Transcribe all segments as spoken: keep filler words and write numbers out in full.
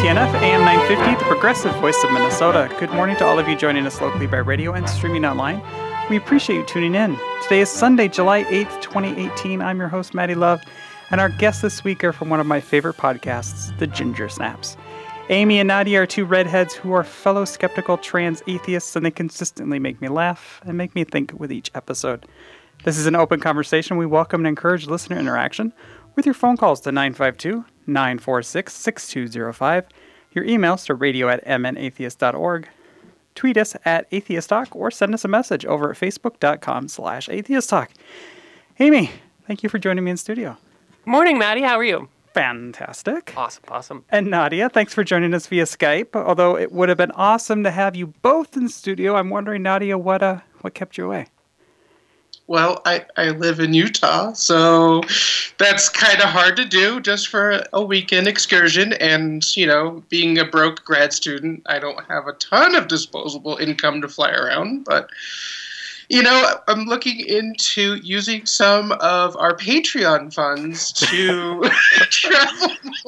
T N F, A M nine fifty, the progressive voice of Minnesota. Good morning to all of you joining us locally by radio and streaming online. We appreciate you tuning in. Today is Sunday, July eighth, twenty eighteen. I'm your host, Maddie Love, and our guests this week are from one of my favorite podcasts, The Ginger Snaps. Amy and Nadia are two redheads who are fellow skeptical trans atheists, and they consistently make me laugh and make me think with each episode. This is an open conversation. We welcome and encourage listener interaction with your phone calls to nine five two, nine four six, six two zero five, your emails to radio at m n atheist dot org, tweet us at atheist talk, or send us a message over at facebook.com slash atheist talk. Amy, thank you for joining me in studio. Morning, Maddie. How are you? Fantastic. Awesome, awesome. And Nadia, thanks for joining us via Skype. Although it would have been awesome to have you both in studio, I'm wondering, Nadia, what uh, what kept you away? Well, I, I live in Utah, so that's kind of hard to do just for a weekend excursion. And, you know, being a broke grad student, I don't have a ton of disposable income to fly around. But, you know, I'm looking into using some of our Patreon funds to travel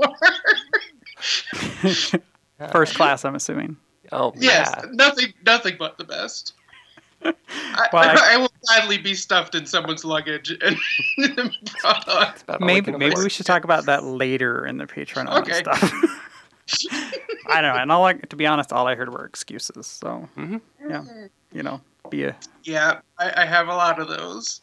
more. First class, I'm assuming. Oh, yes, yeah. nothing, nothing but the best. I, Well, I- I, I will gladly be stuffed in someone's luggage and brought on. That's about all Maybe can maybe afford. we should talk about that later in the Patreon only Okay. stuff. I don't know. And all I, to be honest, all I heard were excuses. So, Mhm. yeah, you know, be a... Yeah, I, I have a lot of those.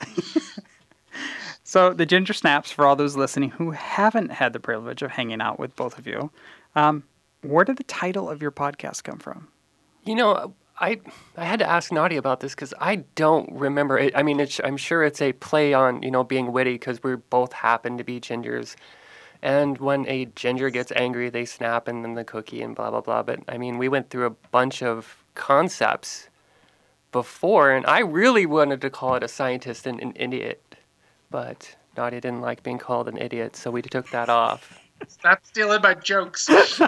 So the Ginger Snaps, for all those listening who haven't had the privilege of hanging out with both of you, um, where did the title of your podcast come from? You know, I I had to ask Nadia about this because I don't remember it. I mean, it's, I'm sure it's a play on, you know, being witty because we both happen to be gingers. And when a ginger gets angry, they snap and then the cookie and blah, blah, blah. But, I mean, we went through a bunch of concepts before, and I really wanted to call it a scientist and an idiot. But Nadia didn't like being called an idiot, so we took that off. Stop stealing my jokes.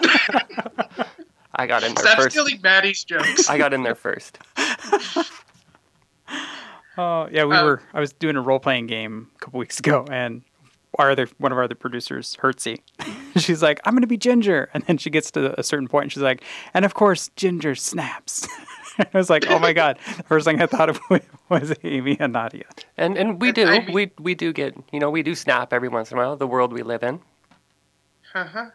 I got in there Stop first. stealing Maddie's jokes. I got in there first. Oh, yeah, we Uh, were. I was doing a role playing game a couple weeks ago, and our other one of our other producers, Hertzie, she's like, "I'm going to be Ginger," and then she gets to a certain point, and she's like, "And of course, Ginger snaps." I was like, "Oh my god!" The first thing I thought of was Amy and Nadia. And and we And do. I mean- we we do get, you know, we do snap every once in a while, the world we live in. Uh-huh.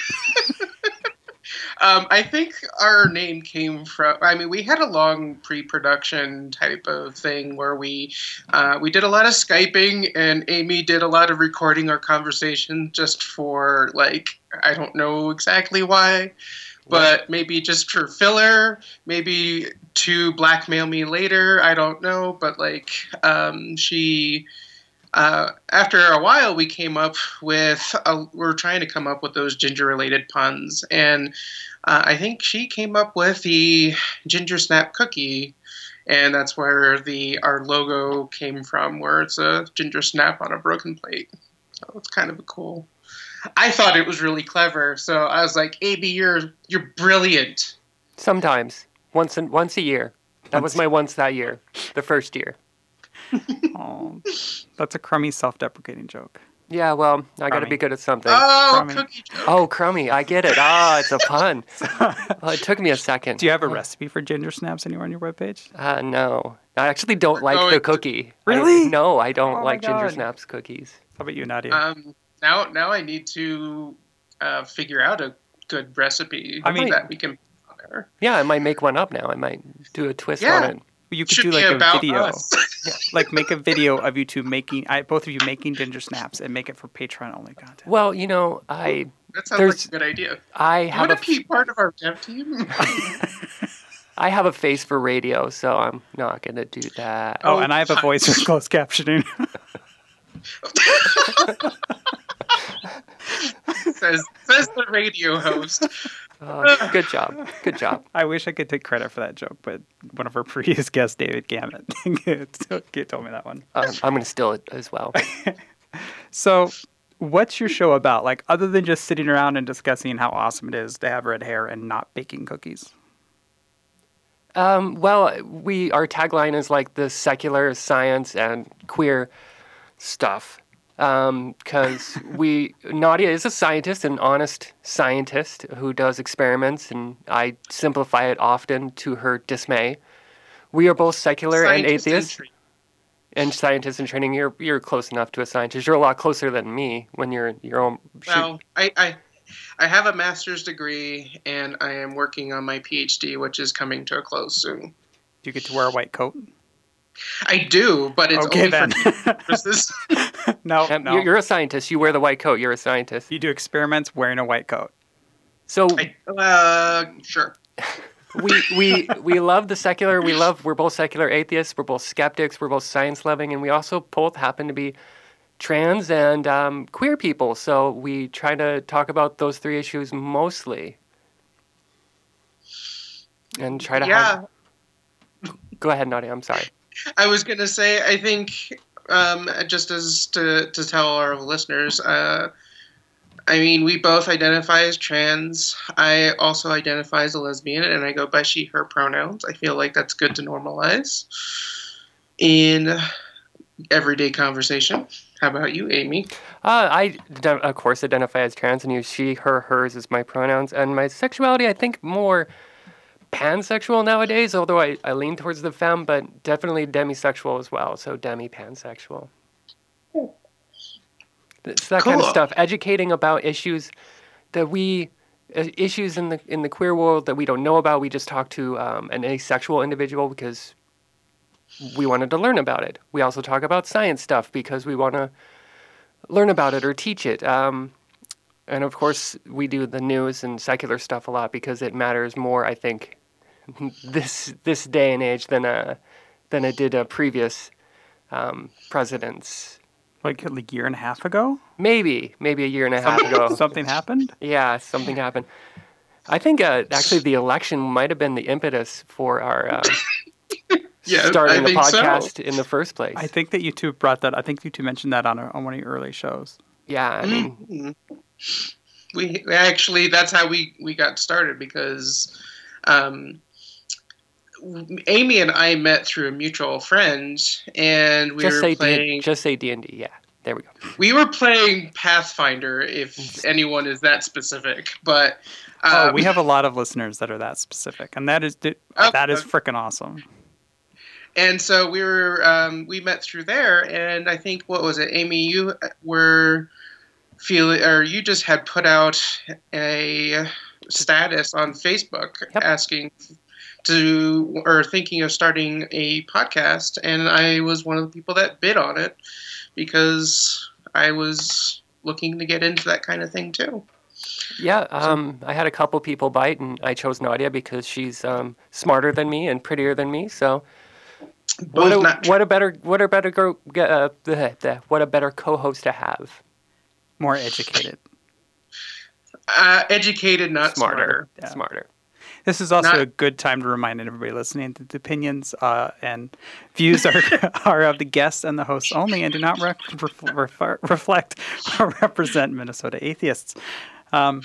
um, I think our name came from, I mean, we had a long pre-production type of thing where we uh, we did a lot of Skyping, and Amy did a lot of recording our conversation just for, like, I don't know exactly why, but maybe just for filler, maybe to blackmail me later, I don't know, but, like, um, she... Uh, after a while, we came up with, a, we were trying to come up with those ginger-related puns, and uh, I think she came up with the Ginger Snap cookie, and that's where the our logo came from, where it's a ginger snap on a broken plate. So it's kind of a cool. I thought it was really clever, so I was like, "Amy, you're you're brilliant." Sometimes. Once in, once a year. That was my once that year. The first year. Oh, that's a crummy, self-deprecating joke. Yeah, well, I got to Crummy. be good at something. Oh, Crummy. cookie joke. Oh, crummy. I get it. Ah, it's a pun. Well, it took me a second. Do you have a recipe for ginger snaps anywhere on your webpage? Uh, no. I actually don't like going the to- cookie. Really? I, no, I don't Oh my like Ginger God. Snaps cookies. How about you, Nadia? Um, now, now I need to uh, figure out a good recipe I mean- that we can put on there. Yeah, I might make one up now. I might do a twist Yeah. on it. you could Should do be like a about video. us. Like make a video of you two making, I, both of you making ginger snaps, and make it for Patreon only content. Well, you know, I That sounds There's- like a good idea. I You have want a to be part of our dev team? I have a face for radio, so I'm not gonna do that. Oh, Oh, and I have a voice for closed captioning. says says the radio host. Uh, good job. Good job. I wish I could take credit for that joke, but one of our previous guests, David Gammett, told me that one. Um, I'm gonna steal it as well. So, what's your show about? Like, other than just sitting around and discussing how awesome it is to have red hair and not baking cookies? Um, well, we our tagline is like the secular science and queer stuff. because um, we Nadia is a scientist, an honest scientist who does experiments, and I simplify it often to her dismay. We are both secular Scientist and atheists. entry. And scientists in training, you're you're close enough to a scientist. You're a lot closer than me when you're your own. Well, I, I I have a master's degree, and I am working on my PhD, which is coming to a close soon. Do you get to wear a white coat? I do, but it's Okay, only then. for purposes. no, Um, no. you're, you're a scientist. You wear the white coat. You're a scientist. You do experiments wearing a white coat. So I, uh, sure. we we we love the secular. We love. We're both secular atheists. We're both skeptics. We're both science loving, and we also both happen to be trans and um, queer people. So we try to talk about those three issues mostly, and try to Yeah. have. Go ahead, Nadia. I'm sorry. I was going to say, I think, um, just as to, to tell our listeners, uh, I mean, we both identify as trans. I also identify as a lesbian, and I go by she, her pronouns. I feel like that's good to normalize in everyday conversation. How about you, Amy? Uh, I, of course, identify as trans and use she, her, hers as my pronouns. And my sexuality, I think, more pansexual nowadays, although I, I lean towards the femme, but definitely demisexual as well, so demi-pansexual. It's that kind of Cool. stuff, educating about issues that we, uh, issues in the in the queer world that we don't know about. We just talk to um, an asexual individual because we wanted to learn about it. We also talk about science stuff because we want to learn about it or teach it. Um, and of course, we do the news and secular stuff a lot because it matters more, I think, this this day and age than uh, than it did uh, previous um, presidents. Like a year and a half ago? Maybe, maybe a year and a half ago. Something happened? Yeah, something happened. I think uh, actually the election might have been the impetus for our uh, Yeah, starting I the think so. podcast in the first place. I think that you two brought that. I think you two mentioned that on, a, on one of your early shows. Yeah, I mean, Mm-hmm. We we actually, that's how we, we got started because um, Amy and I met through a mutual friend, and we just were say playing. D- just say D and D. Yeah, there we go. We were playing Pathfinder, if anyone is that specific. But um, Oh, we have a lot of listeners that are that specific, and that is Oh, that is okay. freaking awesome. And so we were um, we met through there, and I think what was it, Amy? You were feeling, or you just had put out a status on Facebook Yep. asking to or thinking of starting a podcast, and I was one of the people that bid on it because I was looking to get into that kind of thing too. Yeah, um, I had a couple people bite, and I chose Nadia because she's um, smarter than me and prettier than me. So, Both what a, not what a better what a better go, uh, the, the, what a better co-host to have. More educated. uh, educated, not Smarter, smarter. Yeah. smarter. This is also Not- a good time to remind everybody listening that the opinions uh, and views are, are of the guests and the hosts only and do not re- ref- ref- reflect or represent Minnesota atheists. Um,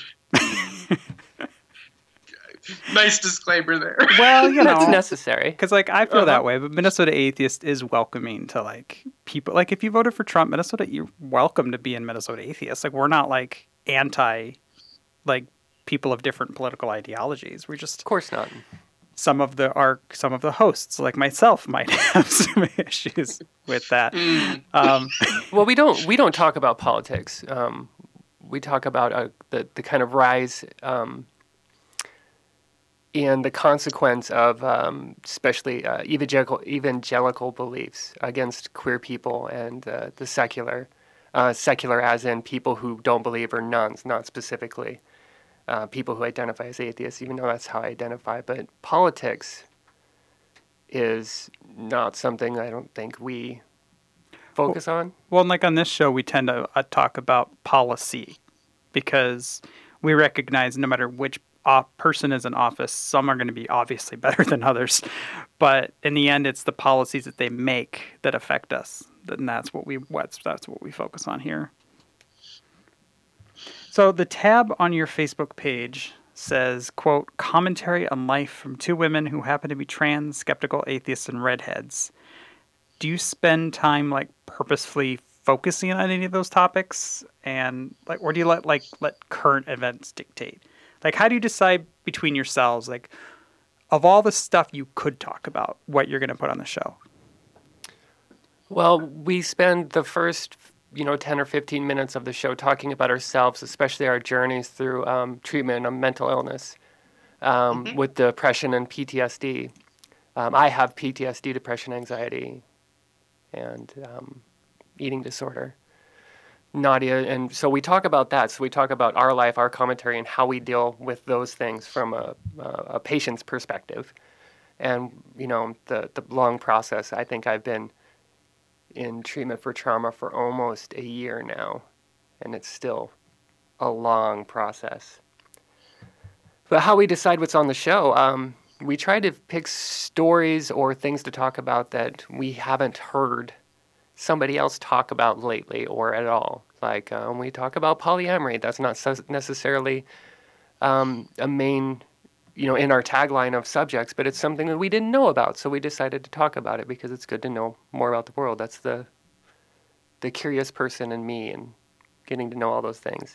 Nice disclaimer there. well, you That's know, necessary. because like I feel Uh-huh. that way, but Minnesota atheist is welcoming to like people. Like if you voted for Trump, Minnesota, you're welcome to be in Minnesota atheist. Like we're not like anti, like people of different political ideologies. We're just Of course not. some of the our some of the hosts, like myself, might have some issues with that. Mm. Um, Well, we don't we don't talk about politics. Um, we talk about uh, the the kind of rise um, and the consequence of um, especially uh, evangelical evangelical beliefs against queer people and uh, the secular uh, secular as in people who don't believe or nuns, not specifically uh, people who identify as atheists, even though that's how I identify. But politics is not something I don't think we focus on. well, and like on this show, we tend to uh, talk about policy because we recognize no matter which uh, person is in office, some are going to be obviously better than others. But in the end, it's the policies that they make that affect us, and that's what we what's that's what we focus on here. So the tab on your Facebook page says, quote, commentary on life from two women who happen to be trans, skeptical, atheists, and redheads. Do you spend time like purposefully focusing on any of those topics, and like, or do you let like let current events dictate? Like, how do you decide between yourselves, like, of all the stuff you could talk about, what you're going to put on the show? Well, we spend the first, you know, ten or fifteen minutes of the show talking about ourselves, especially our journeys through um, treatment of mental illness um, mm-hmm. with depression and P T S D. Um, I have P T S D, depression, anxiety, and um, eating disorder. Nadia, and so we talk about that. So we talk about our life, our commentary, and how we deal with those things from a, a patient's perspective. And, you know, the, the long process. I think I've been in treatment for trauma for almost a year now, and it's still a long process. But how we decide what's on the show, um, we try to pick stories or things to talk about that we haven't heard somebody else talk about lately or at all. Like uh, when we talk about polyamory, that's not necessarily um, a main, you know, in our tagline of subjects, but it's something that we didn't know about, so we decided to talk about it because it's good to know more about the world. That's the the curious person in me, and getting to know all those things.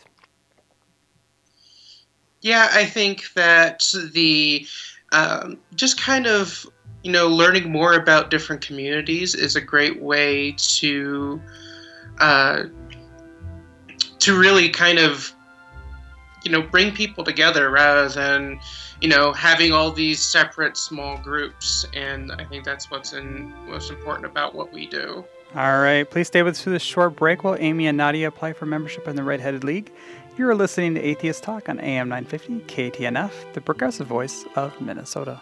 Yeah, I think that the um, just kind of, you know, learning more about different communities is a great way to uh, to really kind of, you know, bring people together rather than, you know, having all these separate small groups. And I think that's what's in, most important about what we do. All right. Please stay with us through this short break while Amy and Nadia apply for membership in the Red-Headed League. You're listening to Atheist Talk on A M nine fifty K T N F, the progressive voice of Minnesota.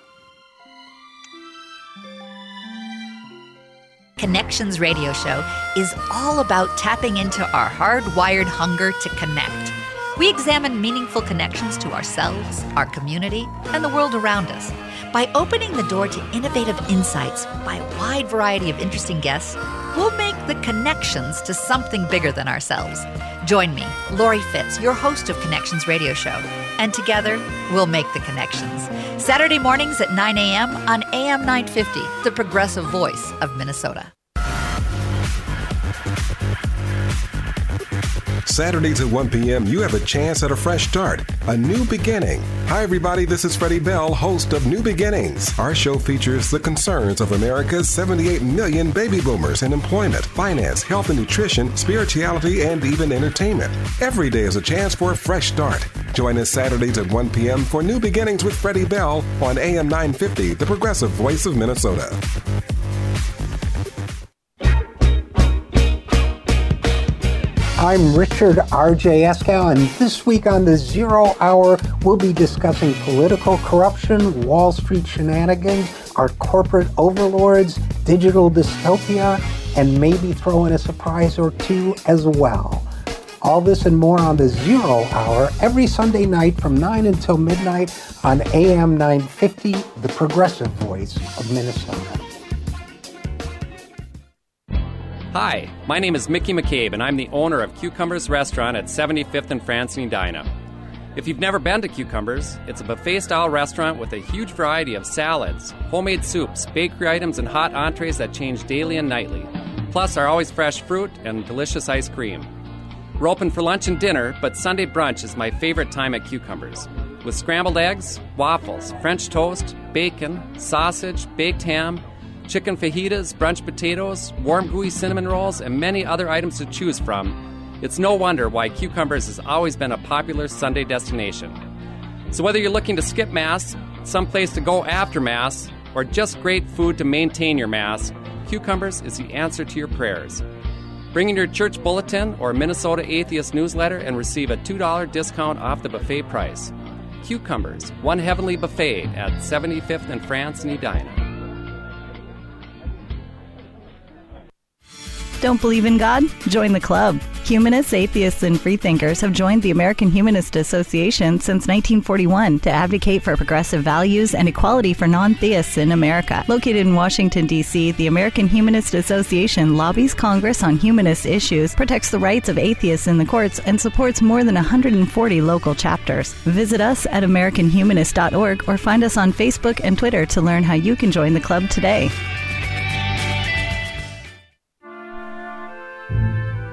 Connections Radio Show is all about tapping into our hardwired hunger to connect. We examine meaningful connections to ourselves, our community, and the world around us. By opening the door to innovative insights by a wide variety of interesting guests, we'll make the connections to something bigger than ourselves. Join me, Lori Fitz, your host of Connections Radio Show, and together we'll make the connections. Saturday mornings at nine a.m. on A M nine fifty, the progressive voice of Minnesota. Saturdays at one p.m., you have a chance at a fresh start, a new beginning. Hi, everybody. This is Freddie Bell, host of New Beginnings. Our show features the concerns of America's seventy-eight million baby boomers in employment, finance, health and nutrition, spirituality, and even entertainment. Every day is a chance for a fresh start. Join us Saturdays at one p.m. for New Beginnings with Freddie Bell on A M nine fifty, the progressive voice of Minnesota. I'm Richard R J Eskow, and this week on the Zero Hour, we'll be discussing political corruption, Wall Street shenanigans, our corporate overlords, digital dystopia, and maybe throw in a surprise or two as well. All this and more on the Zero Hour every Sunday night from nine until midnight on A M nine fifty, the progressive voice of Minnesota. Hi, my name is Mickey McCabe, and I'm the owner of Cucumbers Restaurant at seventy-fifth and France and Edina. If you've never been to Cucumbers, it's a buffet-style restaurant with a huge variety of salads, homemade soups, bakery items, and hot entrees that change daily and nightly, plus our always fresh fruit and delicious ice cream. We're open for lunch and dinner, but Sunday brunch is my favorite time at Cucumbers. With scrambled eggs, waffles, French toast, bacon, sausage, baked ham, chicken fajitas, brunch potatoes, warm gooey cinnamon rolls, and many other items to choose from, it's no wonder why Cucumbers has always been a popular Sunday destination. So whether you're looking to skip Mass, someplace to go after Mass, or just great food to maintain your Mass, Cucumbers is the answer to your prayers. Bring in your church bulletin or Minnesota Atheist newsletter and receive a two dollars discount off the buffet price. Cucumbers, one heavenly buffet at seventy-fifth and France in Edina. Don't believe in God? Join the club. Humanists, atheists, and freethinkers have joined the American Humanist Association since nineteen forty-one to advocate for progressive values and equality for non-theists in America. Located in Washington, D C, the American Humanist Association lobbies Congress on humanist issues, protects the rights of atheists in the courts, and supports more than one hundred forty local chapters. Visit us at american humanist dot org or find us on Facebook and Twitter to learn how you can join the club today.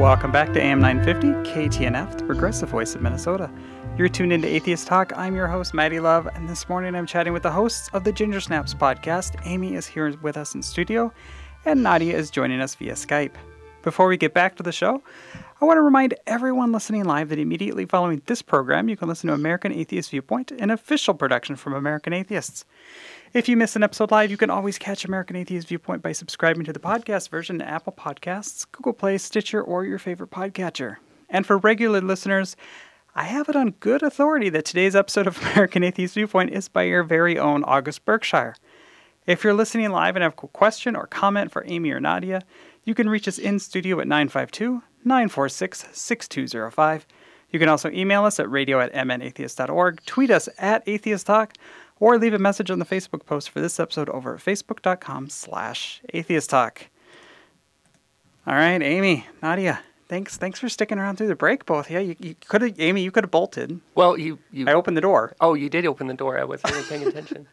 Welcome back to A M nine fifty, K T N F, the progressive voice of Minnesota. You're tuned into Atheist Talk. I'm your host, Maddie Love, and this morning I'm chatting with the hosts of the Ginger Snaps podcast. Amy is here with us in studio, and Nadia is joining us via Skype. Before we get back to the show, I want to remind everyone listening live that immediately following this program, you can listen to American Atheist Viewpoint, an official production from American Atheists. If you miss an episode live, you can always catch American Atheist Viewpoint by subscribing to the podcast version to Apple Podcasts, Google Play, Stitcher, or your favorite podcatcher. And for regular listeners, I have it on good authority that today's episode of American Atheist Viewpoint is by your very own August Berkshire. If you're listening live and have a question or comment for Amy or Nadia, you can reach us in studio at nine five two, nine four six, six two zero five. You can also email us at radio at m n atheist dot org, tweet us at Atheist Talk, or leave a message on the Facebook post for this episode over at facebook.com slash Atheist Talk. All right, Amy, Nadia, thanks thanks for sticking around through the break, both. Yeah, you, you could have, Amy, you could have bolted. Well, you, you... I opened the door. Oh, you did open the door. I wasn't really paying attention.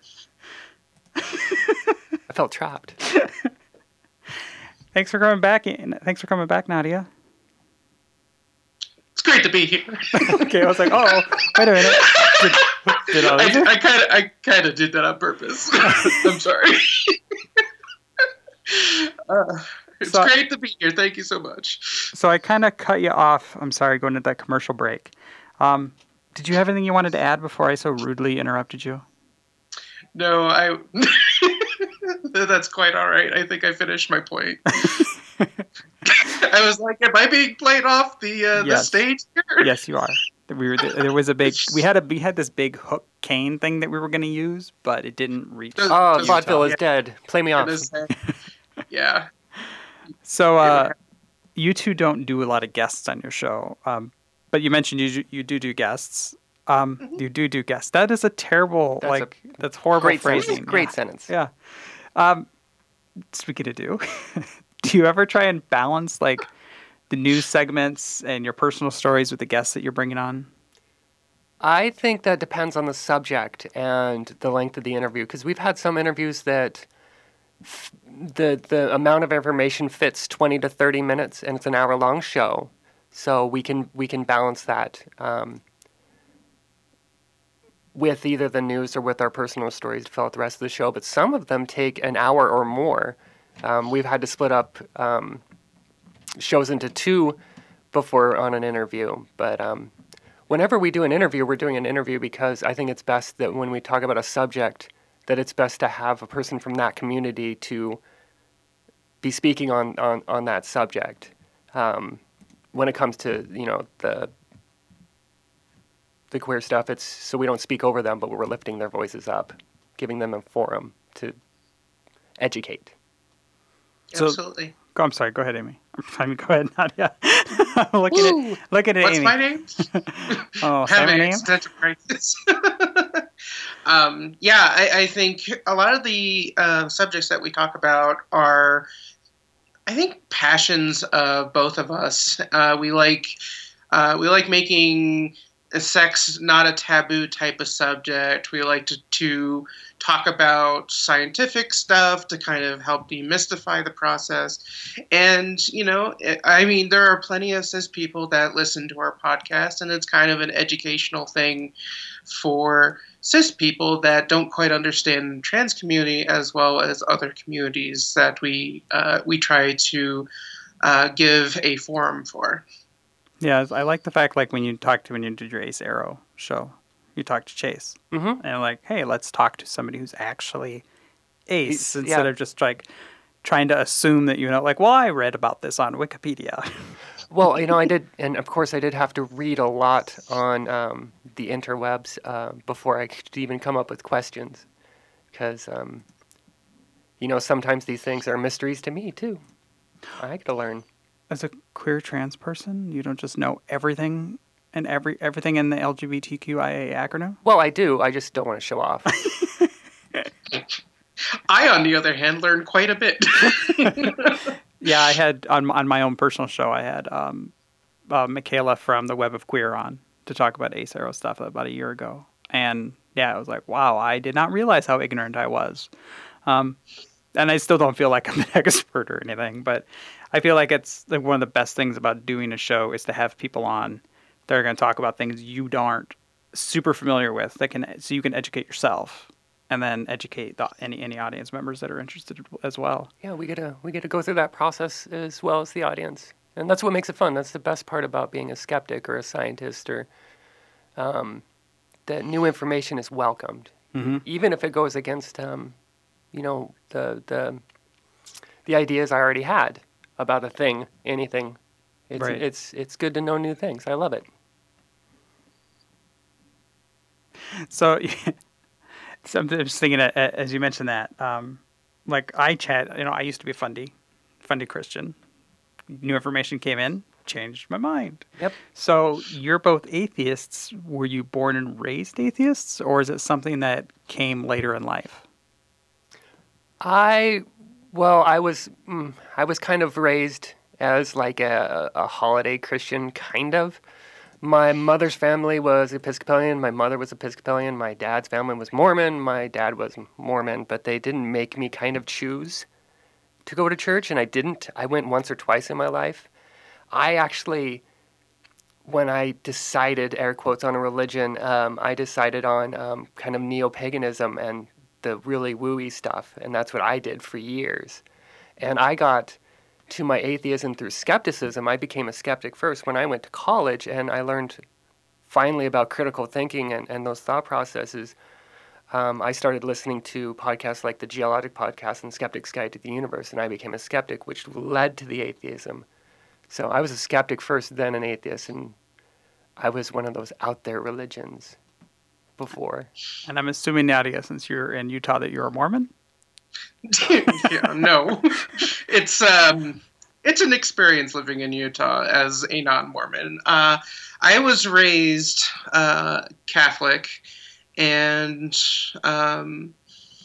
I felt trapped. Thanks for coming back. Thanks for coming back, Nadia. It's great to be here. Okay, I was like, oh, wait a minute. Did, did I I kind of, I kind of did that on purpose. I'm sorry. uh, it's so, great to be here. Thank you so much. So I kind of cut you off. I'm sorry, going into that commercial break. Um, did you have anything you wanted to add before I so rudely interrupted you? No, I. That's quite all right. I think I finished my point. I was like, am I being played off the uh, yes. the stage here? Yes, you are. We were there was a big we had a we had this big hook cane thing that we were going to use, but it didn't reach. Does, oh, does vaudeville is dead. Play me off. Yeah. So uh, you two don't do a lot of guests on your show, um, but you mentioned you you do do guests. Um, mm-hmm. You do do guests. That is a terrible that's like a that's horrible great phrasing. Sentence. Great yeah. sentence. Yeah. Um, speaking of do, do you ever try and balance like the news segments and your personal stories with the guests that you're bringing on? I think that depends on the subject and the length of the interview, because we've had some interviews that f- the the amount of information fits twenty to thirty minutes, and it's an hour long show, so we can we can balance that um, with either the news or with our personal stories to fill out the rest of the show. But some of them take an hour or more. Um, we've had to split up um, shows into two before on an interview. But um, whenever we do an interview, we're doing an interview because I think it's best that when we talk about a subject, that it's best to have a person from that community to be speaking on, on, on that subject. Um, when it comes to, you know, the the queer stuff, it's so we don't speak over them, but we're lifting their voices up, giving them a forum to educate. So, Absolutely. Go, I'm sorry. Go ahead, Amy. I mean, go ahead, Nadia. look at it. Look at it, What's Amy. my name? Oh, Having name? existential crisis. um, yeah, I, I think a lot of the uh, subjects that we talk about are, I think, passions of both of us. Uh, we like, uh, we like making sex not a taboo type of subject. We like to, to talk about scientific stuff to kind of help demystify the process. And, you know, I mean, there are plenty of cis people that listen to our podcast, and it's kind of an educational thing for cis people that don't quite understand the trans community as well as other communities that we uh, we try to uh, give a forum for. Yeah, I like the fact, like, when you talk to, when you did your Ace Arrow show, you talk to Chase. Mm-hmm. And like, hey, let's talk to somebody who's actually Ace He's, instead yeah. of just, like, trying to assume that, you know, like, well, I read about this on Wikipedia. Well, you know, I did, and of course I did have to read a lot on um, the interwebs uh, before I could even come up with questions. Because, um, you know, sometimes these things are mysteries to me, too. I like to learn. As a queer trans person, you don't just know everything and every everything in the L G B T Q I A acronym? Well, I do. I just don't want to show off. I, on the other hand, learned quite a bit. Yeah, I had, on on my own personal show, I had um, uh, Michaela from the Web of Queer on to talk about Ace Arrow stuff about a year ago. And yeah, I was like, wow, I did not realize how ignorant I was. Um, and I still don't feel like I'm an expert or anything, but I feel like it's like one of the best things about doing a show is to have people on that are going to talk about things you aren't super familiar with, that can so you can educate yourself and then educate the, any any audience members that are interested as well. Yeah, we get to we get to go through that process as well as the audience, and that's what makes it fun. That's the best part about being a skeptic or a scientist, or um, that new information is welcomed, mm-hmm. even if it goes against um, you know the the the ideas I already had about a thing, anything. It's right. it's it's good to know new things. I love it. So, so I'm just thinking, as you mentioned that, um, like I chat, you know, I used to be a fundy, fundy Christian. New information came in, changed my mind. Yep. So you're both atheists. Were you born and raised atheists, or is it something that came later in life? I, well, I was, mm, I was kind of raised as like a, a holiday Christian, kind of. My mother's family was Episcopalian. My mother was Episcopalian. My dad's family was Mormon. My dad was Mormon, but they didn't make me kind of choose to go to church, and I didn't. I went once or twice in my life. I actually, when I decided, air quotes, on a religion, um, I decided on um, kind of neo-paganism and the really woo-y stuff, and that's what I did for years. And I got to my atheism through skepticism. I became a skeptic first when I went to college, and I learned finally about critical thinking and, and those thought processes. Um, I started listening to podcasts like the Geologic Podcast and Skeptic's Guide to the Universe, and I became a skeptic, which led to the atheism. So I was a skeptic first, then an atheist, and I was one of those out there religions before. And I'm assuming, Nadia, since you're in Utah, that you're a Mormon? Yeah, no. It's um, it's an experience living in Utah as a non-Mormon. Uh, I was raised uh, Catholic, and um,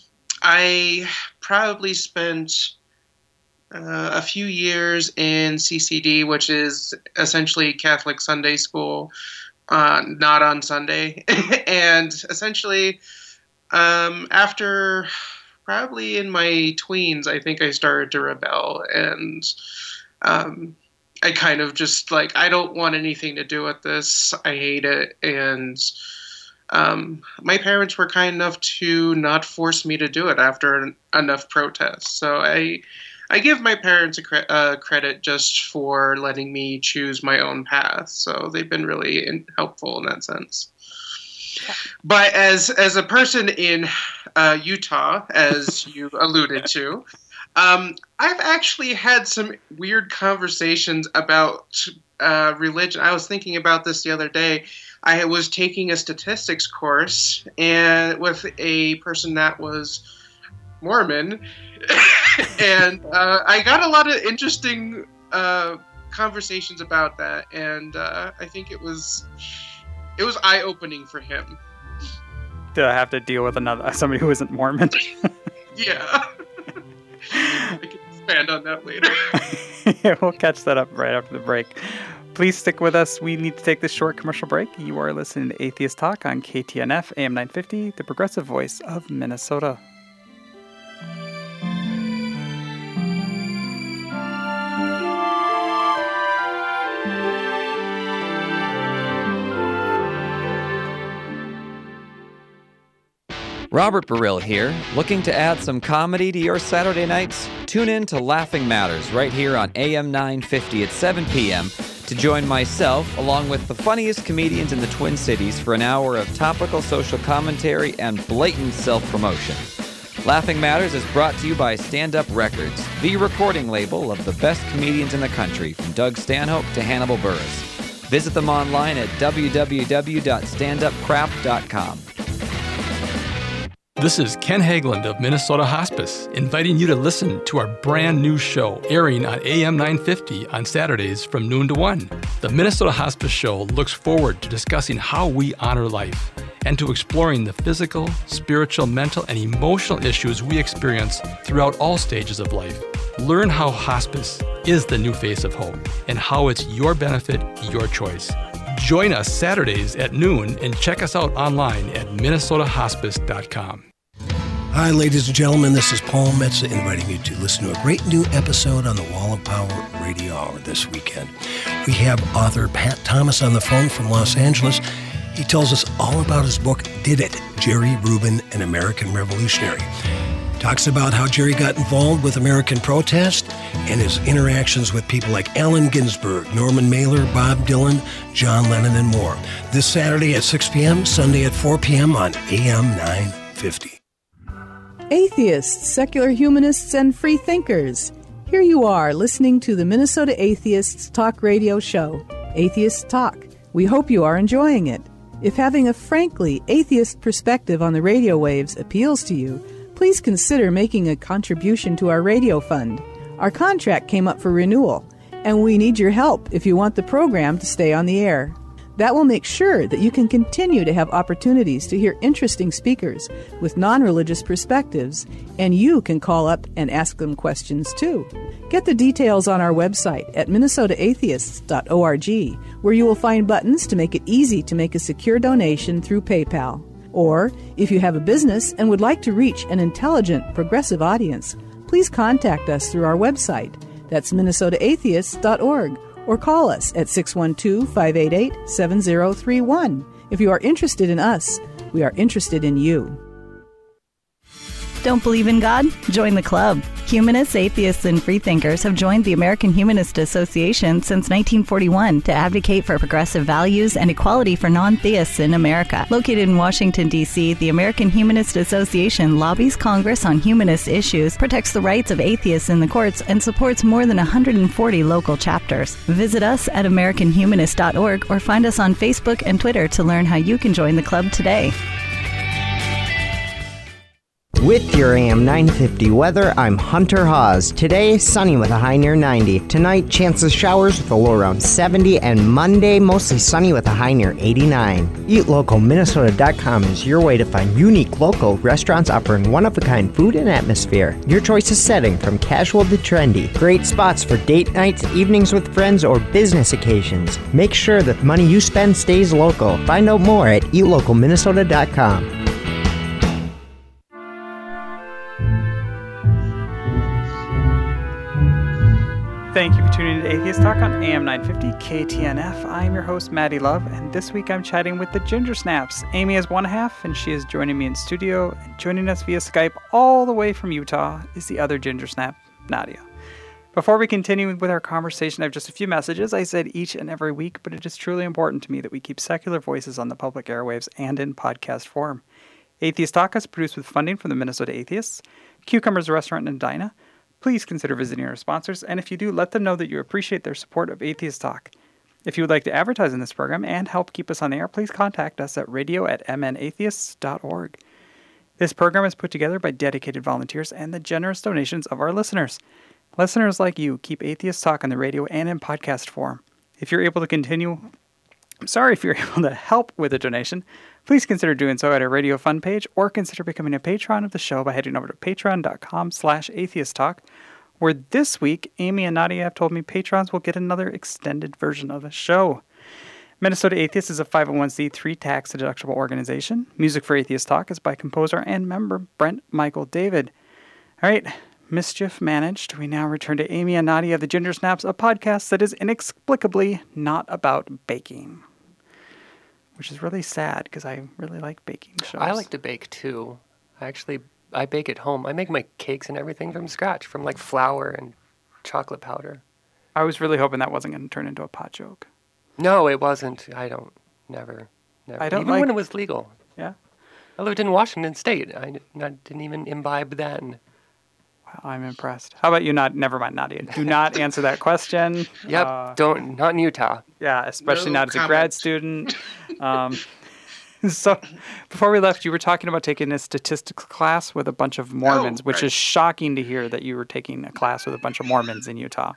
I probably spent uh, a few years in C C D, which is essentially Catholic Sunday school, uh, not on Sunday. And essentially, um, after probably in my tweens, I think I started to rebel, and um, I kind of just like, I don't want anything to do with this. I hate it. And um, my parents were kind enough to not force me to do it after enough protests. So I, I give my parents a cre- uh, credit just for letting me choose my own path. So they've been really in- helpful in that sense. But as as a person in uh, Utah, as you alluded to, um, I've actually had some weird conversations about uh, religion. I was thinking about this the other day. I was taking a statistics course and with a person that was Mormon, and uh, I got a lot of interesting uh, conversations about that, and uh, I think it was. It was eye-opening for him. Did I have to deal with another somebody who isn't Mormon? Yeah. I can expand on that later. Yeah, we'll catch that up right after the break. Please stick with us. We need to take this short commercial break. You are listening to Atheist Talk on K T N F A M nine fifty, the progressive voice of Minnesota. Robert Burrill here. Looking to add some comedy to your Saturday nights? Tune in to Laughing Matters right here on A M nine fifty at seven p.m. to join myself along with the funniest comedians in the Twin Cities for an hour of topical social commentary and blatant self-promotion. Laughing Matters is brought to you by Stand Up Records, the recording label of the best comedians in the country, from Doug Stanhope to Hannibal Buress. Visit them online at w w w dot stand up crap dot com. This is Ken Hageland of Minnesota Hospice, inviting you to listen to our brand new show airing on A M nine fifty on Saturdays from noon to one. The Minnesota Hospice Show looks forward to discussing how we honor life and to exploring the physical, spiritual, mental, and emotional issues we experience throughout all stages of life. Learn how hospice is the new face of hope and how it's your benefit, your choice. Join us Saturdays at noon and check us out online at minnesota hospice dot com. Hi, ladies and gentlemen. This is Paul Metza inviting you to listen to a great new episode on the Wall of Power Radio Hour this weekend. We have author Pat Thomas on the phone from Los Angeles. He tells us all about his book, Did It? Jerry Rubin, an American Revolutionary. Talks about how Jerry got involved with American protest and his interactions with people like Allen Ginsberg, Norman Mailer, Bob Dylan, John Lennon, and more. This Saturday at six p.m., Sunday at four p.m. on A M nine fifty. Atheists, secular humanists, and free thinkers. Here you are listening to the Minnesota Atheists Talk Radio Show, Atheists Talk. We hope you are enjoying it. If having a frankly atheist perspective on the radio waves appeals to you, please consider making a contribution to our radio fund. Our contract came up for renewal, and we need your help if you want the program to stay on the air. That will make sure that you can continue to have opportunities to hear interesting speakers with non-religious perspectives, and you can call up and ask them questions too. Get the details on our website at minnesota atheists dot org, where you will find buttons to make it easy to make a secure donation through PayPal. Or, if you have a business and would like to reach an intelligent, progressive audience, please contact us through our website. That's minnesota atheists dot org. Or call us at six one two, five eight eight, seven zero three one. If you are interested in us, we are interested in you. Don't believe in God? Join the club. Humanists, atheists, and freethinkers have joined the American Humanist Association since nineteen forty-one to advocate for progressive values and equality for non-theists in America. Located in Washington, D C, the American Humanist Association lobbies Congress on humanist issues, protects the rights of atheists in the courts, and supports more than one hundred forty local chapters. Visit us at american humanist dot org or find us on Facebook and Twitter to learn how you can join the club today. With your A M nine fifty weather, I'm Hunter Hawes. Today, sunny with a high near ninety. Tonight, chances showers with a low around seventy. And Monday, mostly sunny with a high near eighty-nine. eat local minnesota dot com is your way to find unique local restaurants offering one-of-a-kind food and atmosphere. Your choice of setting from casual to trendy. Great spots for date nights, evenings with friends, or business occasions. Make sure that the money you spend stays local. Find out more at eat local minnesota dot com. Thank you for tuning in to Atheist Talk on A M nine fifty K T N F. I'm your host, Maddie Love, and this week I'm chatting with the Ginger Snaps. Amy is one half, and she is joining me in studio. And joining us via Skype all the way from Utah is the other Ginger Snap, Nadia. Before we continue with our conversation, I have just a few messages I said each and every week, but it is truly important to me that we keep secular voices on the public airwaves and in podcast form. Atheist Talk is produced with funding from the Minnesota Atheists, Cucumbers Restaurant in Edina. Please consider visiting our sponsors, and if you do, let them know that you appreciate their support of Atheist Talk. If you would like to advertise in this program and help keep us on the air, please contact us at radio at m n atheists dot org. This program is put together by dedicated volunteers and the generous donations of our listeners. Listeners like you keep Atheist Talk on the radio and in podcast form. If you're able to continue, I'm sorry if you're able to help with a donation, please consider doing so at our Radio Fund page or consider becoming a patron of the show by heading over to patreon.com slash atheisttalk, where this week, Amy and Nadia have told me patrons will get another extended version of the show. Minnesota Atheist is a five oh one c three tax-deductible organization. Music for Atheist Talk is by composer and member Brent Michael David. All right, mischief managed. We now return to Amy and Nadia of the Ginger Snaps, a podcast that is inexplicably not about baking. Which is really sad because I really like baking shows. I like to bake too. I actually, I bake at home. I make my cakes and everything from scratch, from like flour and chocolate powder. I was really hoping that wasn't going to turn into a pot joke. No, it wasn't. I don't, never, never. I don't even like, when it was legal. Yeah. I lived in Washington State. I, I didn't even imbibe then. Wow, I'm impressed. How about you? Not, never mind, Nadia. Do not answer that question. Yep, uh, don't, not in Utah. Yeah, especially No not comment. as a grad student. Um, so, before we left, you were talking about taking a statistics class with a bunch of Mormons, Oh, which right. is shocking to hear that you were taking a class with a bunch of Mormons in Utah.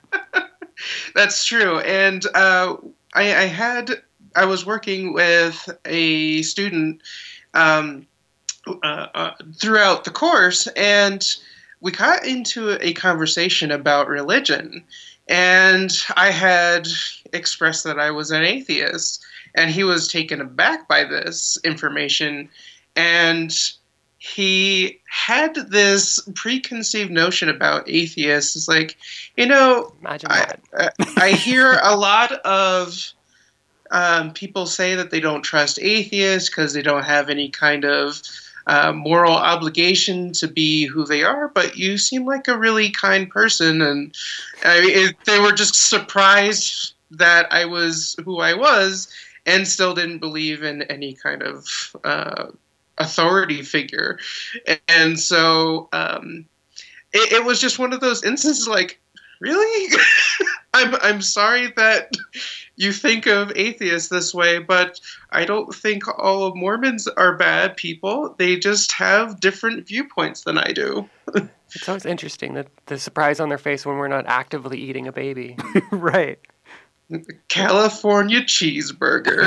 That's true. And uh, I, I had, I was working with a student um, uh, uh, throughout the course, and we got into a conversation about religion. And I had expressed that I was an atheist, and he was taken aback by this information. And he had this preconceived notion about atheists. It's like, you know, Imagine I, that. I, I hear a lot of um, people say that they don't trust atheists because they don't have any kind of uh, moral obligation to be who they are. But you seem like a really kind person, and I mean, it, they were just surprised that I was who I was, and still didn't believe in any kind of uh, authority figure. And so um, it, it was just one of those instances like, really? I'm I'm sorry that you think of atheists this way, but I don't think all of Mormons are bad people. They just have different viewpoints than I do. It's always interesting, that the surprise on their face when we're not actively eating a baby. Right. California cheeseburger.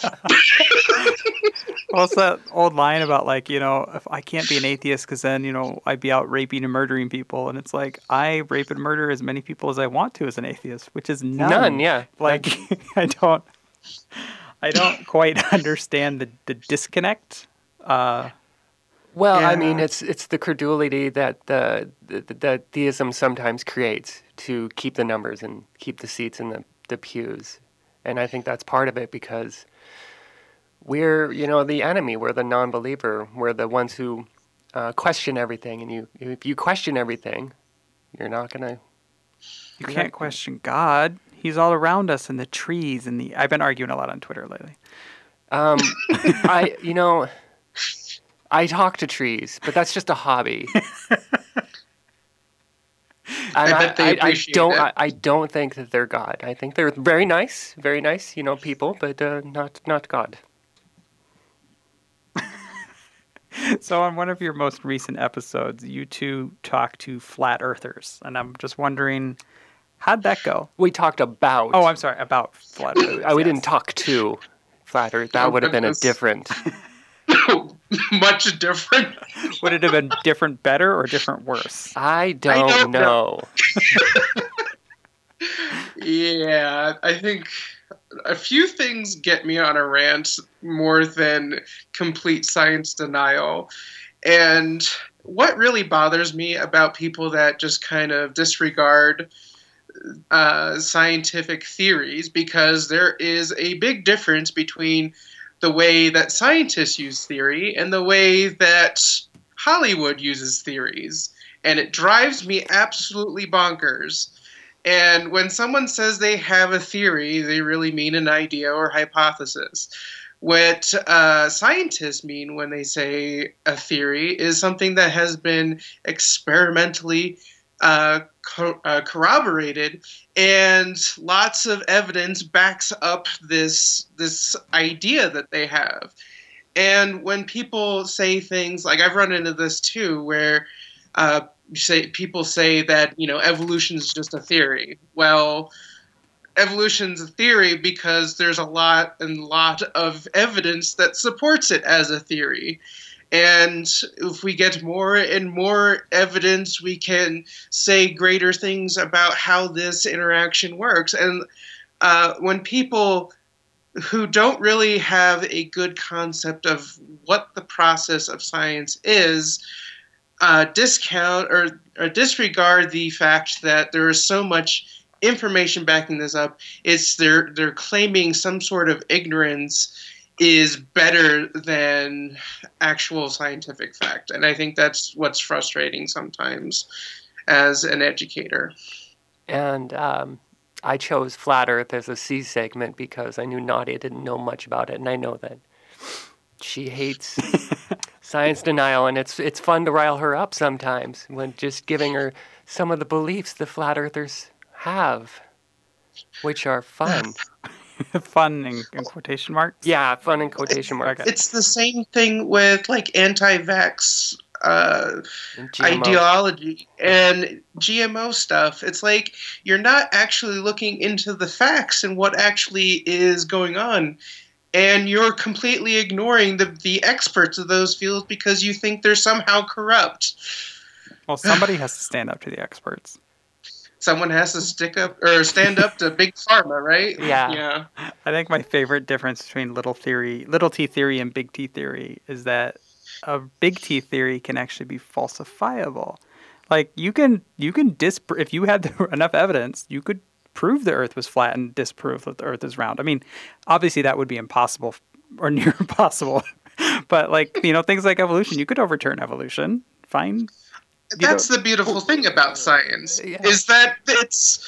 Well, it's that old line about, like, you know, if I can't be an atheist because then, you know, I'd be out raping and murdering people. And it's like, I rape and murder as many people as I want to as an atheist, which is none. None, yeah. Like, I don't, I don't quite understand the, the disconnect. Uh, Well, yeah. I mean, it's it's the credulity that the, the, the theism sometimes creates to keep the numbers and keep the seats in the, the pews. And I think that's part of it, because we're, you know, the enemy. We're the non-believer. We're the ones who uh, question everything. And you, if you question everything, you're not going to... You can't question God. He's all around us in the trees and the... I've been arguing a lot on Twitter lately. Um, I, you know... I talk to trees, but that's just a hobby. I And bet they I, I appreciate don't. it. I, I don't think that they're God. I think they're very nice, very nice, you know, people, but uh, not not God. So on one of your most recent episodes, you two talked to flat earthers, and I'm just wondering, how'd that go? We talked about. Oh, I'm sorry, about flat earthers. Oh, we yes. didn't talk to flat Earth. That Oh, would have been a goodness. different. Much different. Would it have been different better or different worse? I don't, don't know. know. Yeah, I think a few things get me on a rant more than complete science denial. And what really bothers me about people that just kind of disregard uh, scientific theories, because there is a big difference between the way that scientists use theory and the way that Hollywood uses theories. And it drives me absolutely bonkers. And when someone says they have a theory, they really mean an idea or hypothesis. What uh, scientists mean when they say a theory is something that has been experimentally uh, co- uh, corroborated, and lots of evidence backs up this this idea that they have. And when people say things like, I've run into this too, where uh, say people say that, you know, evolution is just a theory. Well, evolution's a theory because there's a lot and lot of evidence that supports it as a theory. And if we get more and more evidence, we can say greater things about how this interaction works. And uh, when people who don't really have a good concept of what the process of science is, uh, discount or, or disregard the fact that there is so much information backing this up, it's they're they're claiming some sort of ignorance is better than actual scientific fact. And I think that's what's frustrating sometimes as an educator. And um, I chose Flat Earth as a C segment because I knew Nadia didn't know much about it, and I know that she hates science denial, and it's it's fun to rile her up sometimes when just giving her some of the beliefs the Flat Earthers have, which are fun. Fun in, in quotation marks? Yeah, fun in quotation marks. It's the same thing with like anti-vax uh, And G M O. ideology and G M O stuff. It's like you're not actually looking into the facts and what actually is going on. And you're completely ignoring the, the experts of those fields because you think they're somehow corrupt. Well, somebody has to stand up to the experts. Someone has to stick up or stand up to Big Pharma, right? Yeah. Yeah. I think my favorite difference between little theory, little T theory and big T theory is that a big T theory can actually be falsifiable. Like you can you can disprove if you had enough evidence, you could prove the Earth was flat and disprove that the Earth is round. I mean, obviously that would be impossible or near impossible. But like, you know, things like evolution, you could overturn evolution. Fine. That's know. the beautiful thing about science, yeah. is that it's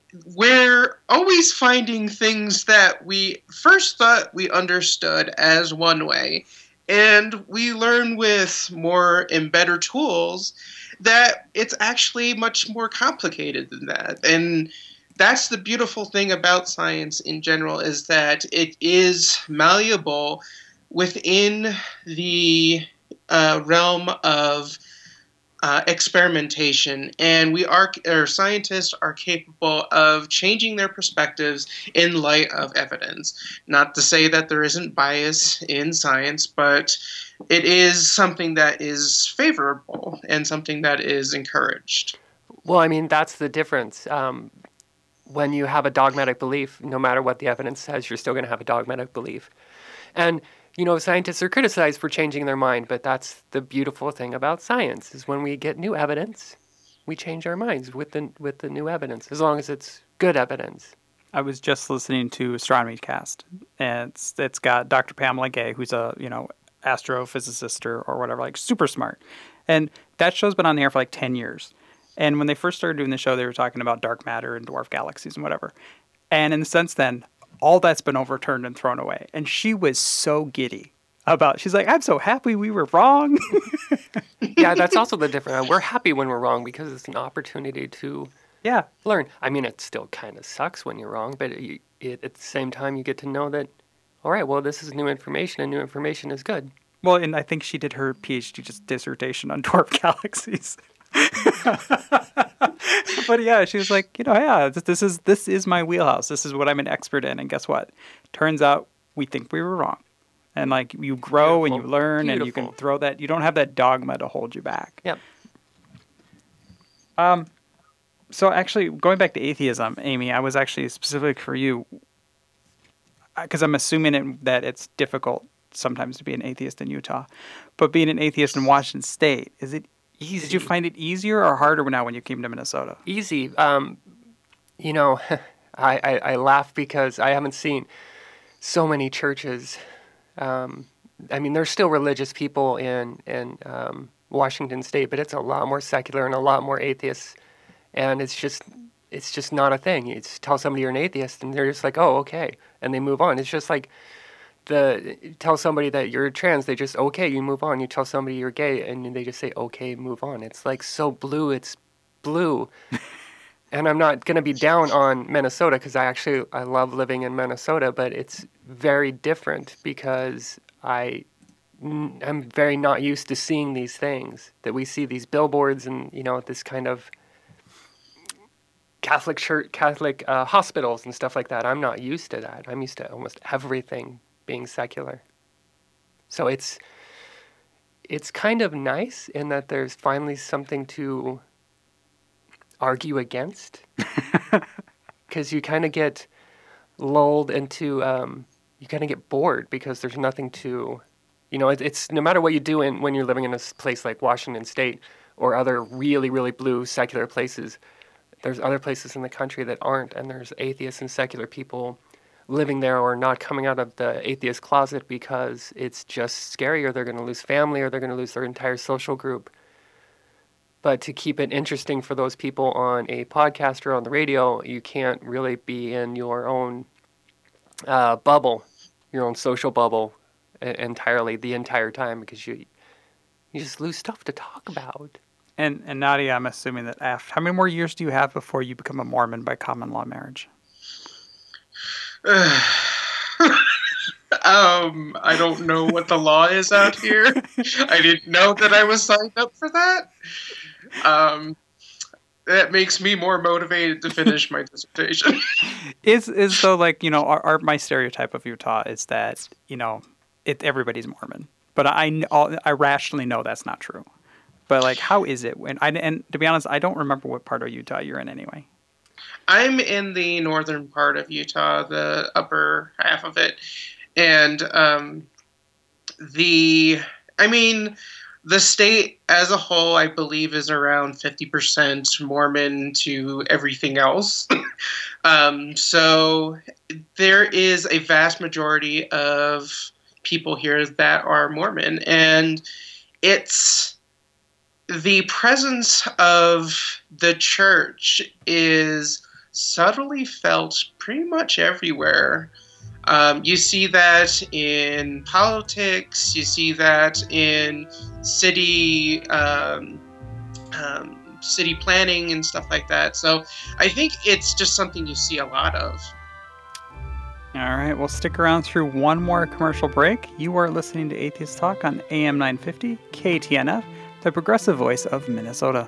we're always finding things that we first thought we understood as one way, and we learn with more and better tools that it's actually much more complicated than that. And that's the beautiful thing about science in general, is that it is malleable within the uh, realm of uh, experimentation, and we are, or scientists are capable of changing their perspectives in light of evidence. Not to say that there isn't bias in science, but it is something that is favorable and something that is encouraged. Well, I mean, that's the difference. Um, when you have a dogmatic belief, no matter what the evidence says, you're still going to have a dogmatic belief. And you know, scientists are criticized for changing their mind, but that's the beautiful thing about science, is when we get new evidence, we change our minds with the with the new evidence, as long as it's good evidence. I was just listening to Astronomy Cast, and it's it's got Doctor Pamela Gay, who's a, you know, astrophysicist or, or whatever, like super smart. And that show's been on the air for like ten years. And when they first started doing the show, they were talking about dark matter and dwarf galaxies and whatever. And in the sense then, all that's been overturned and thrown away. And she was so giddy about, she's like, I'm so happy we were wrong. Yeah, that's also the difference. We're happy when we're wrong because it's an opportunity to yeah learn. I mean, it still kind of sucks when you're wrong, but it, it, at the same time, you get to know that, all right, well, this is new information, and new information is good. Well, and I think she did her PhD just dissertation on dwarf galaxies. But yeah, she was like, you know, yeah, this, this is this is my wheelhouse. This is what I'm an expert in. And guess what? Turns out we think we were wrong. And like you grow Beautiful. and you learn Beautiful. and you can throw that. You don't have that dogma to hold you back. Yep. Um. So actually, going back to atheism, Amy, I was actually specific for you because I'm assuming it, that it's difficult sometimes to be an atheist in Utah, but being an atheist in Washington State, is it easy? Did you find it easier or harder now when you came to Minnesota? Easy. Um, you know, I, I, I laugh because I haven't seen so many churches. Um, I mean, there's still religious people in, in um, Washington State, but it's a lot more secular and a lot more atheists. And it's just it's just not a thing. You just tell somebody you're an atheist, and they're just like, oh, okay, and they move on. It's just like the tell somebody that you're trans, they just, okay, you move on. You tell somebody you're gay, and they just say, okay, move on. It's like so blue, it's blue. And I'm not going to be down on Minnesota because I actually, I love living in Minnesota, but it's very different because I, I'm very not used to seeing these things, that we see these billboards and, you know, this kind of Catholic church, Catholic uh, hospitals and stuff like that. I'm not used to that. I'm used to almost everything being secular. So it's it's kind of nice in that there's finally something to argue against, because you kind of get lulled into, um, you kind of get bored because there's nothing to, you know, it, it's no matter what you do in, when you're living in a place like Washington State or other really, really blue secular places, there's other places in the country that aren't, and there's atheists and secular people living there or not coming out of the atheist closet because it's just scary, or they're going to lose family, or they're going to lose their entire social group. But to keep it interesting for those people on a podcast or on the radio, you can't really be in your own uh, bubble, your own social bubble entirely the entire time, because you you just lose stuff to talk about. And and Nadia, I'm assuming that after, how many more years do you have before you become a Mormon by common law marriage? um, I don't know what the law is out here. I didn't know that I was signed up for that. Um, that makes me more motivated to finish my dissertation. Is is so like, you know, our, our my stereotype of Utah is that, you know, it everybody's Mormon, but I I rationally know that's not true. But like, how is it when I and to be honest, I don't remember what part of Utah you're in anyway. I'm in the northern part of Utah, the upper half of it, and um, the I mean, the state as a whole, I believe, is around fifty percent Mormon to everything else. um, so there is a vast majority of people here that are Mormon. And it's the presence of the church is subtly felt pretty much everywhere. Um, you see that in politics, you see that in city um, um, city planning and stuff like that. So I think it's just something you see a lot of. All right, we'll stick around through one more commercial break. You are listening to Atheist Talk on A M nine fifty, K T N F, the progressive voice of Minnesota.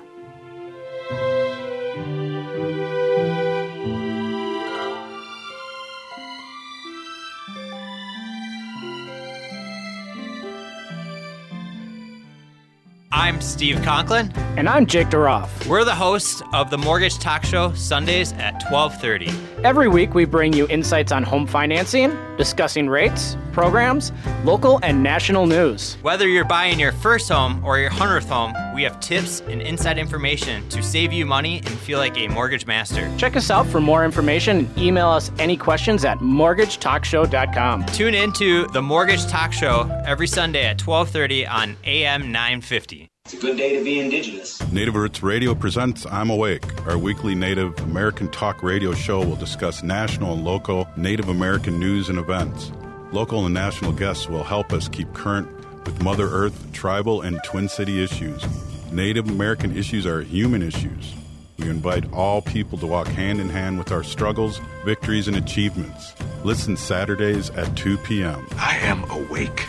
I'm Steve Conklin. And I'm Jake DeRoff. We're the hosts of the Mortgage Talk Show, Sundays at twelve thirty. Every week we bring you insights on home financing, discussing rates, programs, local and national news. Whether you're buying your first home or your hundredth home, we have tips and inside information to save you money and feel like a mortgage master. Check us out for more information and email us any questions at mortgage talk show dot com. Tune in to the Mortgage Talk Show every Sunday at twelve thirty on A M nine fifty. It's a good day to be Indigenous. Native Roots Radio presents I'm Awake. Our weekly Native American talk radio show will discuss national and local Native American news and events. Local and national guests will help us keep current with Mother Earth, tribal, and Twin City issues. Native American issues are human issues. We invite all people to walk hand in hand with our struggles, victories, and achievements. Listen Saturdays at two p.m. I am awake.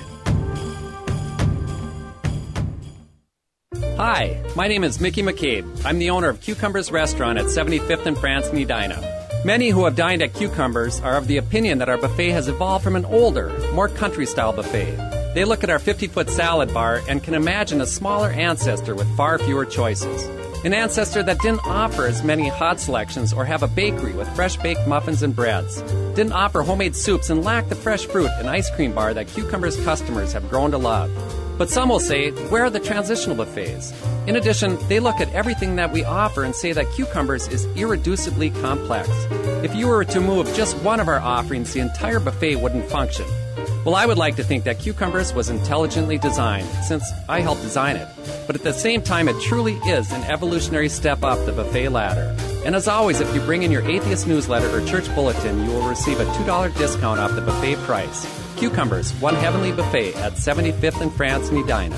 Hi, my name is Mickey McCabe. I'm the owner of Cucumbers Restaurant at seventy-fifth and France in Edina. Many who have dined at Cucumbers are of the opinion that our buffet has evolved from an older, more country-style buffet. They look at our fifty-foot salad bar and can imagine a smaller ancestor with far fewer choices. An ancestor that didn't offer as many hot selections or have a bakery with fresh-baked muffins and breads. Didn't offer homemade soups and lacked the fresh fruit and ice cream bar that Cucumbers customers have grown to love. But some will say, where are the transitional buffets? In addition, they look at everything that we offer and say that Cucumbers is irreducibly complex. If you were to move just one of our offerings, the entire buffet wouldn't function. Well, I would like to think that Cucumbers was intelligently designed, since I helped design it. But at the same time, it truly is an evolutionary step up the buffet ladder. And as always, if you bring in your Atheist newsletter or church bulletin, you will receive a two dollars discount off the buffet price. Cucumbers, one heavenly buffet at seventy-fifth and France in Edina.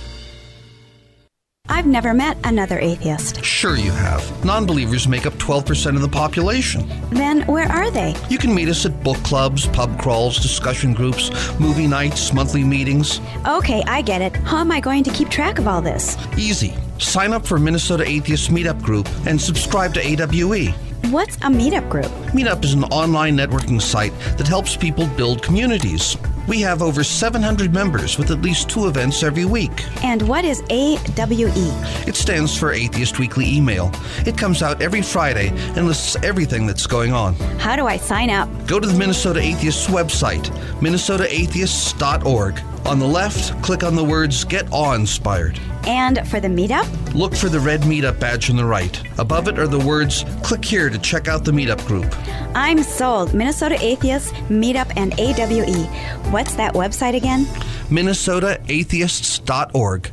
I've never met another atheist. Sure you have. Non-believers make up twelve percent of the population. Then where are they? You can meet us at book clubs, pub crawls, discussion groups, movie nights, monthly meetings. Okay, I get it. How am I going to keep track of all this? Easy. Sign up for Minnesota Atheist Meetup Group and subscribe to A W E. What's a meetup group? Meetup is an online networking site that helps people build communities. We have over seven hundred members with at least two events every week. And what is A W E? It stands for Atheist Weekly Email. It comes out every Friday and lists everything that's going on. How do I sign up? Go to the Minnesota Atheists website, minnesota atheists dot org. On the left, click on the words Get Awe-Inspired. And for the meetup? Look for the red meetup badge on the right. Above it are the words, click here to check out the meetup group. I'm sold. Minnesota Atheists, Meetup, and A W E. What's that website again? minnesota atheists dot org.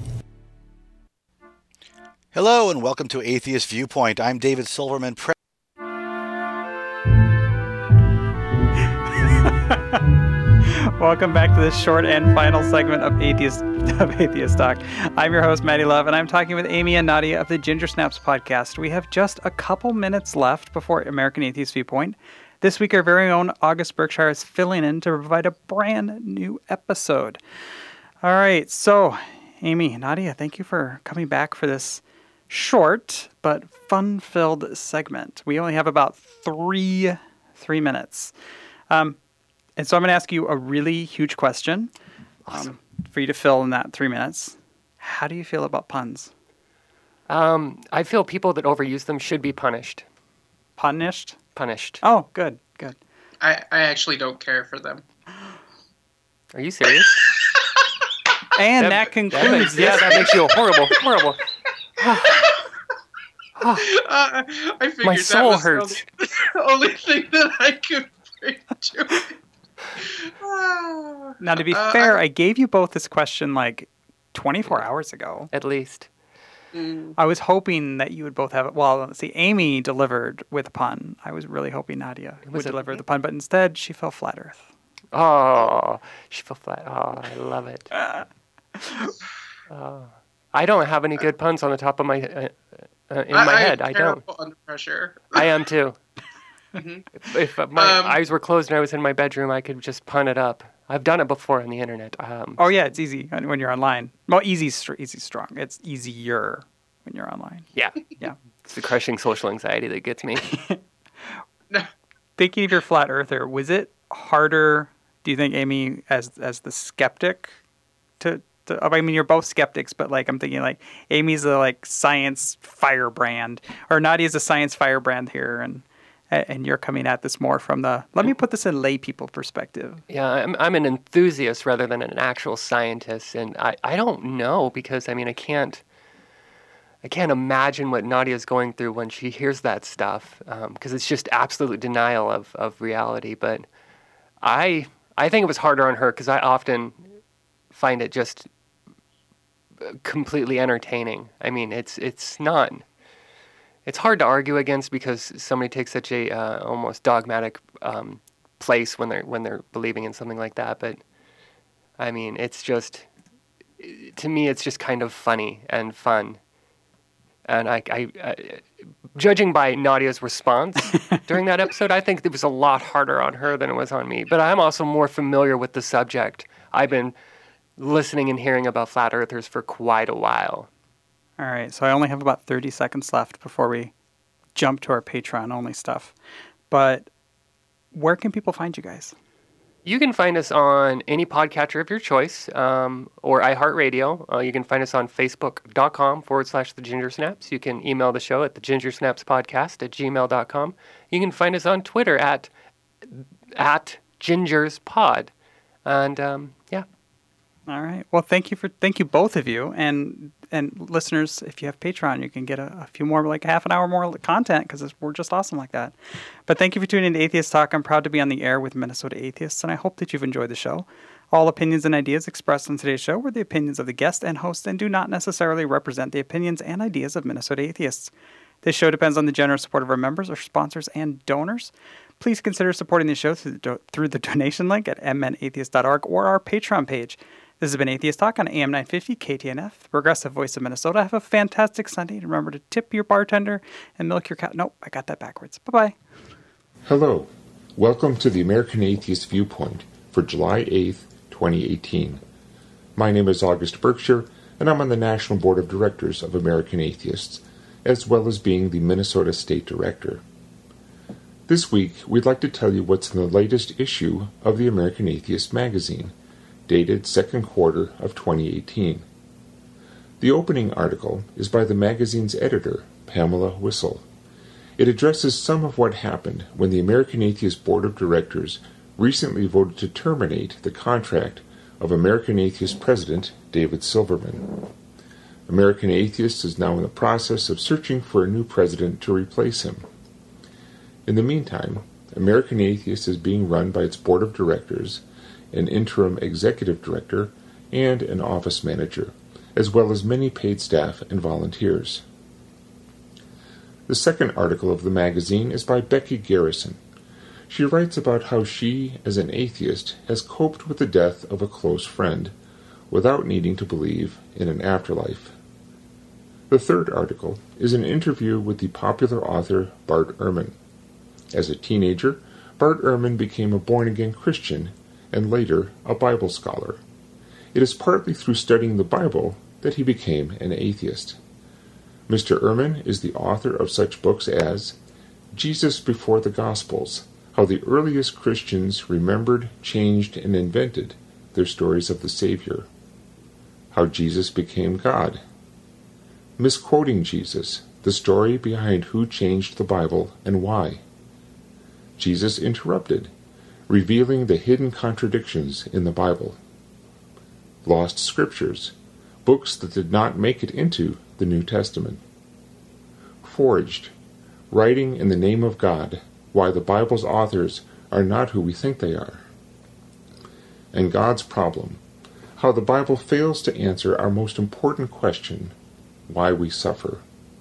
Hello and welcome to Atheist Viewpoint. I'm David Silverman. Pre- Welcome back to this short and final segment of Atheist of Atheist Talk. I'm your host, Maddie Love, and I'm talking with Amy and Nadia of the Ginger Snaps podcast. We have just a couple minutes left before American Atheist Viewpoint. This week, our very own August Berkshire is filling in to provide a brand new episode. All right, so Amy, Nadia, thank you for coming back for this short but fun-filled segment. We only have about three three minutes. Um, And so I'm going to ask you a really huge question Awesome. um, for you to fill in that three minutes. How do you feel about puns? Um, I feel people that overuse them should be punished. Punished? Punished. Oh, good, good. I, I actually don't care for them. Are you serious? And that, that concludes that, Yeah, that makes you horrible, horrible. uh, I figured My soul that was hurts. The only, only thing that I could bring to it. Ah. Now, to be Uh, fair, I- I gave you both this question like twenty-four hours ago. At least. Mm. I was hoping that you would both have it. Well, let's see, Amy delivered with a pun. I was really hoping Nadia would Was it- deliver the pun, but instead she fell flat Earth. Oh, she fell flat. Oh, I love it. Oh. I don't have any good puns on the top of my uh, uh, in I, my I head. am I don't. terrible under pressure. I am too. Mhm. If, if uh, my Um, eyes were closed and I was in my bedroom, I could just pun it up. I've done it before on the internet. Um, Oh yeah, it's easy when you're online. Well, easy, str- easy, strong. It's easier when you're online. Yeah. Yeah. It's the crushing social anxiety that gets me. Thinking of your flat earther, was it harder? Do you think, Amy, as as the skeptic, to, to I mean, you're both skeptics, but like I'm thinking, like Amy's a like science firebrand, or Nadia's a science firebrand here, and and you're coming at this more from the. Let me put this in lay people perspective. Yeah, I'm I'm an enthusiast rather than an actual scientist, and I, I don't know because I mean I can't I can't imagine what Nadia's going through when she hears that stuff because um, it's just absolute denial of, of reality. But I I think it was harder on her because I often find it just completely entertaining. I mean, it's it's not. It's hard to argue against because somebody takes such a uh, almost dogmatic um, place when they're when they're believing in something like that. But I mean, it's just to me, it's just kind of funny and fun. And I, I, I judging by Nadia's response during that episode, I think it was a lot harder on her than it was on me. But I'm also more familiar with the subject. I've been listening and hearing about flat earthers for quite a while. All right, so I only have about thirty seconds left before we jump to our Patreon-only stuff. But where can people find you guys? You can find us on any podcatcher of your choice um, or iHeartRadio. Uh, you can find us on Facebook.com forward slash The Ginger Snaps. You can email the show at the Ginger Snaps Podcast at gmail dot com. You can find us on Twitter at at GingersPod. And um, yeah. All right. Well, thank you for thank you both of you, and and listeners. If you have Patreon, you can get a, a few more, like half an hour more content because we're just awesome like that. But thank you for tuning in to Atheist Talk. I'm proud to be on the air with Minnesota Atheists, and I hope that you've enjoyed the show. All opinions and ideas expressed on today's show were the opinions of the guest and host, and do not necessarily represent the opinions and ideas of Minnesota Atheists. This show depends on the generous support of our members, our sponsors, and donors. Please consider supporting the show through the, do- through the donation link at m n atheist dot org or our Patreon page. This has been Atheist Talk on A M nine fifty K T N F, the progressive voice of Minnesota. Have a fantastic Sunday. And remember to tip your bartender and milk your cow. Nope, I got that backwards. Bye-bye. Hello. Welcome to the American Atheist Viewpoint for July eighth, twenty eighteen. My name is August Berkshire, and I'm on the National Board of Directors of American Atheists, as well as being the Minnesota State Director. This week, we'd like to tell you what's in the latest issue of the American Atheist magazine, dated second quarter of twenty eighteen. The opening article is by the magazine's editor, Pamela Whistle. It addresses some of what happened when the American Atheist Board of Directors recently voted to terminate the contract of American Atheist President David Silverman. American Atheist is now in the process of searching for a new president to replace him. In the meantime, American Atheist is being run by its board of directors, an interim executive director, and an office manager, as well as many paid staff and volunteers. The second article of the magazine is by Becky Garrison. She writes about how she, as an atheist, has coped with the death of a close friend without needing to believe in an afterlife. The third article is an interview with the popular author Bart Ehrman. As a teenager, Bart Ehrman became a born-again Christian and later a Bible scholar. It is partly through studying the Bible that he became an atheist. Mister Ehrman is the author of such books as Jesus Before the Gospels, How the Earliest Christians Remembered, Changed, and Invented Their Stories of the Savior, How Jesus Became God, Misquoting Jesus, the story behind who changed the Bible and why, Jesus Interrupted, revealing the hidden contradictions in the Bible, lost scriptures, books that did not make it into the New Testament. Forged, writing in the name of God, why the Bible's authors are not who we think they are. And God's problem, how the Bible fails to answer our most important question, why we suffer.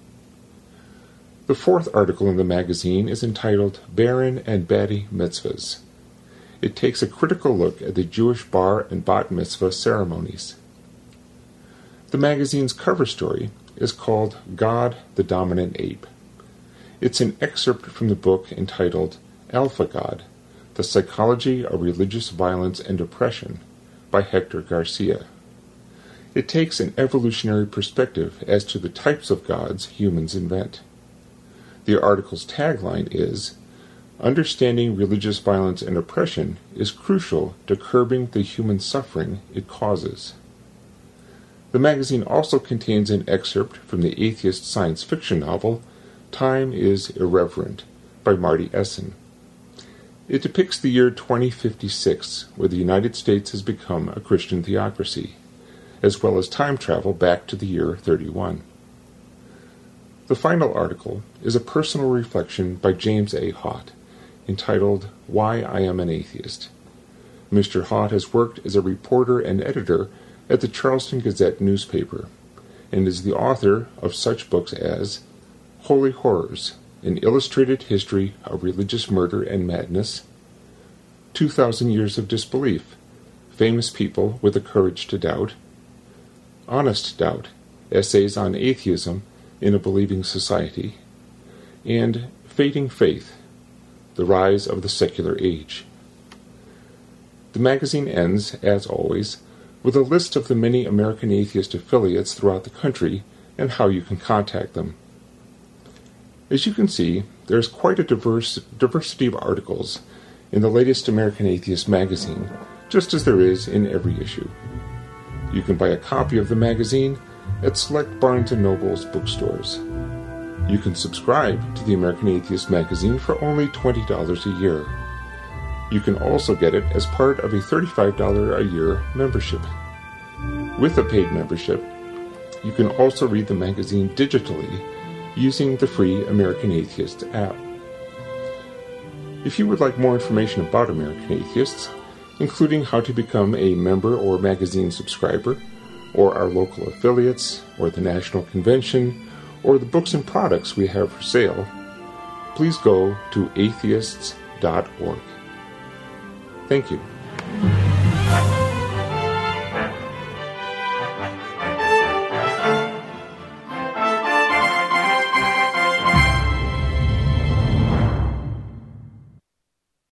The fourth article in the magazine is entitled Baron and Batty Mitzvahs. It takes a critical look at the Jewish bar and bat mitzvah ceremonies. The magazine's cover story is called God, the Dominant Ape. It's an excerpt from the book entitled Alpha God, The Psychology of Religious Violence and Oppression by Hector Garcia. It takes an evolutionary perspective as to the types of gods humans invent. The article's tagline is, "Understanding religious violence and oppression is crucial to curbing the human suffering it causes." The magazine also contains an excerpt from the atheist science fiction novel Time is Irreverent by Marty Essen. It depicts the year twenty fifty-six, where the United States has become a Christian theocracy, as well as time travel back to the year thirty-one. The final article is a personal reflection by James A. Haught, entitled Why I Am an Atheist. Mister Haught has worked as a reporter and editor at the Charleston Gazette newspaper, and is the author of such books as Holy Horrors, An Illustrated History of Religious Murder and Madness, Two Thousand Years of Disbelief, Famous People with the Courage to Doubt, Honest Doubt, Essays on Atheism in a Believing Society, and Fading Faith, The Rise of the Secular Age. The magazine ends, as always, with a list of the many American Atheist affiliates throughout the country and how you can contact them. As you can see, there is quite a diverse diversity of articles in the latest American Atheist magazine, just as there is in every issue. You can buy a copy of the magazine at select Barnes and Noble's bookstores. You can subscribe to the American Atheist magazine for only twenty dollars a year. You can also get it as part of a thirty-five dollars a year membership. With a paid membership, you can also read the magazine digitally using the free American Atheist app. If you would like more information about American Atheists, including how to become a member or magazine subscriber, or our local affiliates, or the National Convention, or the books and products we have for sale, please go to atheists dot org. Thank you.